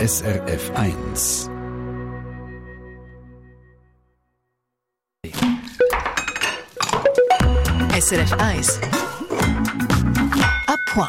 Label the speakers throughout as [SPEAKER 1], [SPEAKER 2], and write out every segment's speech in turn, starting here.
[SPEAKER 1] SRF 1.
[SPEAKER 2] SRF 1. À point.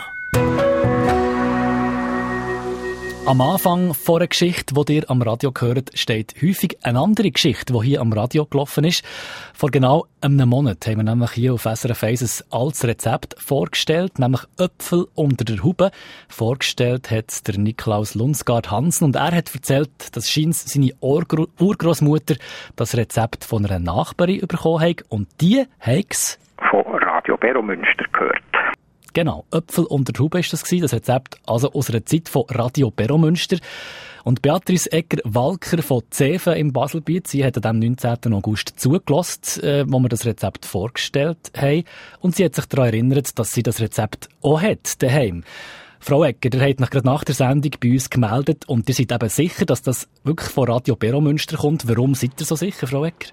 [SPEAKER 3] Am Anfang von einer Geschichte, die ihr am Radio hört, steht häufig eine andere Geschichte, die hier am Radio gelaufen ist. Vor genau einem Monat haben wir nämlich hier auf SRF 1 ein altes Rezept vorgestellt, nämlich Äpfel unter der Haube. Vorgestellt hat der Niklaus Lunsgaard-Hansen und er hat erzählt, dass scheins seine Urgroßmutter das Rezept von einer Nachbarin bekommen hat und die hat es
[SPEAKER 4] von Radio Beromünster gehört.
[SPEAKER 3] Genau, Äpfel unter der Haube war das Rezept also aus einer Zeit von Radio Beromünster. Und Beatrice Egger-Walker von Zeven im Baselbiet, sie hat am 19. August zugelassen, wo wir das Rezept vorgestellt haben. Und sie hat sich daran erinnert, dass sie das Rezept auch hat, daheim. Frau Egger, ihr habt mich gerade nach der Sendung bei uns gemeldet und ihr seid eben sicher, dass das wirklich von Radio Beromünster kommt. Warum seid ihr so sicher, Frau Egger?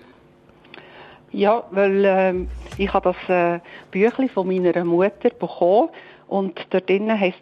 [SPEAKER 5] Ja, weil ich habe das Büchlein von meiner Mutter bekommen und dort drinnen heisst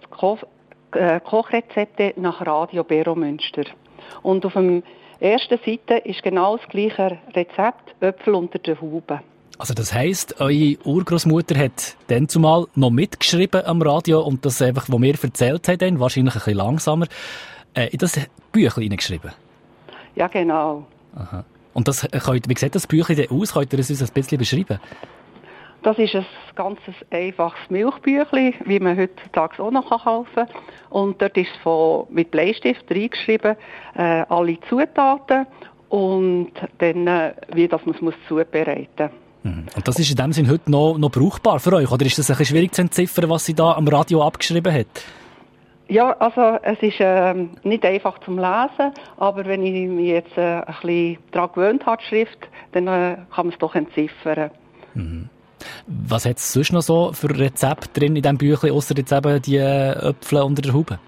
[SPEAKER 5] Kochrezepte nach Radio Beromünster. Und auf der ersten Seite ist genau das gleiche Rezept, Äpfel unter der Haube.
[SPEAKER 3] Also das heisst, eure Urgroßmutter hat dann zumal noch mitgeschrieben am Radio und das einfach, was wir erzählt haben, wahrscheinlich ein bisschen langsamer, in das Büchlein hineingeschrieben? Ja,
[SPEAKER 5] genau.
[SPEAKER 3] Aha. Und das, wie sieht das Büchlein denn aus? Könnt ihr es uns ein bisschen beschreiben?
[SPEAKER 5] Das ist ein ganz einfaches Milchbüchlein, wie man heutzutage auch noch kaufen kann. Und dort ist mit Bleistift reingeschrieben, alle Zutaten und dann, wie das man es zubereiten muss.
[SPEAKER 3] Und das ist in dem Sinn heute noch brauchbar für euch? Oder ist das ein bisschen schwierig zu entziffern, was sie da am Radio abgeschrieben hat?
[SPEAKER 5] Ja, also es ist nicht einfach zum Lesen, aber wenn ich mich jetzt ein bisschen daran gewöhnt habe, die Schrift, dann kann man es doch entziffern.
[SPEAKER 3] Mhm. Was hat es sonst noch so für Rezepte drin in diesem Büchlein, ausser jetzt eben die Äpfel unter der Haube?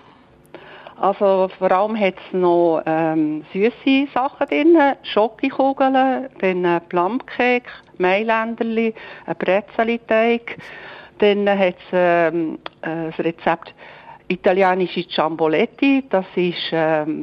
[SPEAKER 5] Also vor allem hat es noch süße Sachen drin, Schokokugeln, dann Plumcake, Mailänderli, ein Brezeliteig. Dann hat es das Rezept italienische Ciamboletti, das ist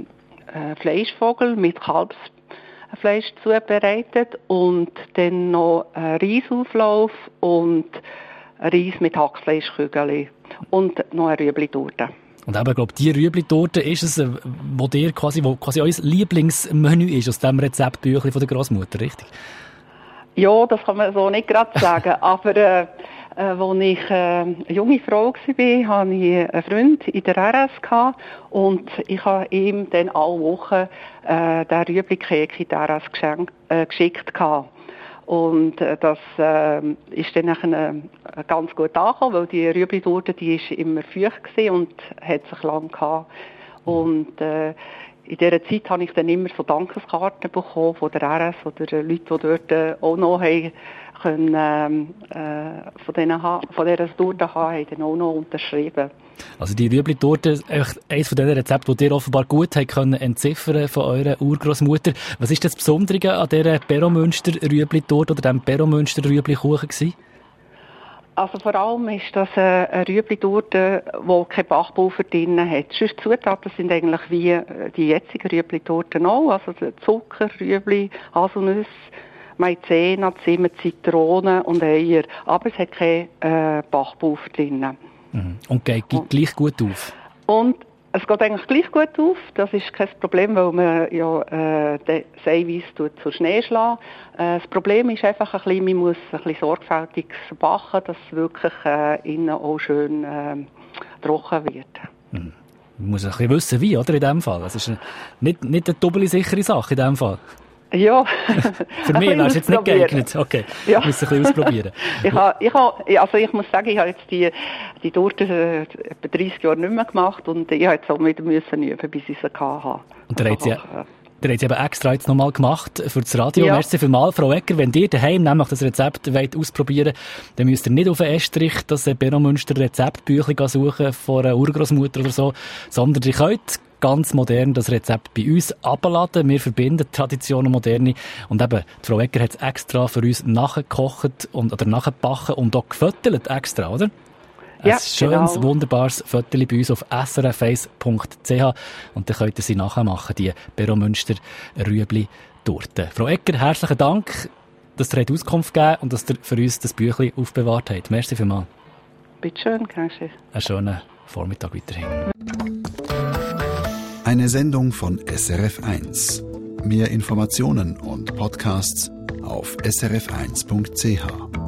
[SPEAKER 5] Fleischvogel mit Kalbsfleisch zubereitet und dann noch Reisauflauf und Reis mit Hackfleischkügeln und noch eine Rüebli-Torte.
[SPEAKER 3] Und eben, ich glaube, die Rüebli-Torte ist es, wo quasi euer Lieblingsmenü ist aus dem Rezeptbüchlein von der Großmutter, richtig?
[SPEAKER 5] Ja, das kann man so nicht gerade sagen, aber als ich eine junge Frau war, hatte ich einen Freund in der RS und ich habe ihm dann alle Wochen den Rüebli-Keks in der RS geschickt. Und das ist dann nachher ganz gut angekommen, weil die Rüebli-Torte, die ist immer feucht gewesen und hat sich lang gehabt. Und in dieser Zeit habe ich dann immer so Dankeskarten bekommen von der RS oder Leute, die dort auch noch können, von dieser Torte haben dann auch noch unterschrieben.
[SPEAKER 3] Also die Rüebli-Torte ist eines von diesen Rezepten, die ihr offenbar gut können entziffern von eurer Urgroßmutter. Was ist das Besondere an dieser Beromünster Rüebli-Torte oder dem Beromünster Rüebli-Kuchen gewesen?
[SPEAKER 5] Also vor allem ist das eine Rüebli-Torte, die kein Backpulver drin hat. Sonst Zutaten sind eigentlich wie die jetzigen Rüebli-Torten auch. Also Zucker, Rüebli, Haselnüsse, Maizena, Zimt, Zitrone und Eier. Aber es hat kein Backpulver drin.
[SPEAKER 3] Und geht gleich gut auf?
[SPEAKER 5] Und es geht eigentlich gleich gut auf. Das ist kein Problem, weil man ja das Eiweiß zu Schnee schlagen. Das Problem ist einfach ein bisschen, man muss ein bisschen sorgfältig backen, dass es wirklich innen auch schön trocken wird.
[SPEAKER 3] Man muss ein bisschen wissen, wie, oder, in dem Fall. Das ist nicht eine doppelt sichere Sache in dem Fall.
[SPEAKER 5] Ja.
[SPEAKER 3] Für mich wäre es jetzt nicht geeignet. Okay,
[SPEAKER 5] ja.
[SPEAKER 3] Ich muss es ein bisschen ausprobieren.
[SPEAKER 5] Ich muss sagen, ich habe jetzt die Torte etwa 30 Jahre nicht mehr gemacht und ich habe jetzt auch wieder üben, bis ich sie hatte.
[SPEAKER 3] Und der hat sie eben extra jetzt nochmal gemacht für das Radio.
[SPEAKER 5] Ja.
[SPEAKER 3] Merci vielmals, Frau Egger. Wenn ihr daheim nämlich das Rezept ausprobieren wollt, dann müsst ihr nicht auf den Estrich das Beromünster Rezeptbüchlein suchen von einer Urgroßmutter oder so, sondern ihr könnt ganz modern das Rezept bei uns abladen. Wir verbinden Tradition und Moderne. Und eben, die Frau Egger hat es extra für uns nachgekocht oder nachgebacken und auch gefüttert extra, oder? Ein schönes, wunderbares Foto bei uns auf srf1.ch und dann könnt ihr sie nachmachen, die Beromünster Rüebli-Torte. Frau Egger, herzlichen Dank, dass ihr Auskunft gegeben habt und dass ihr für uns das Büchlein aufbewahrt habt. Merci vielmals.
[SPEAKER 5] Bitte schön, danke.
[SPEAKER 3] Einen schönen Vormittag weiterhin.
[SPEAKER 1] Eine Sendung von SRF1. Mehr Informationen und Podcasts auf srf1.ch.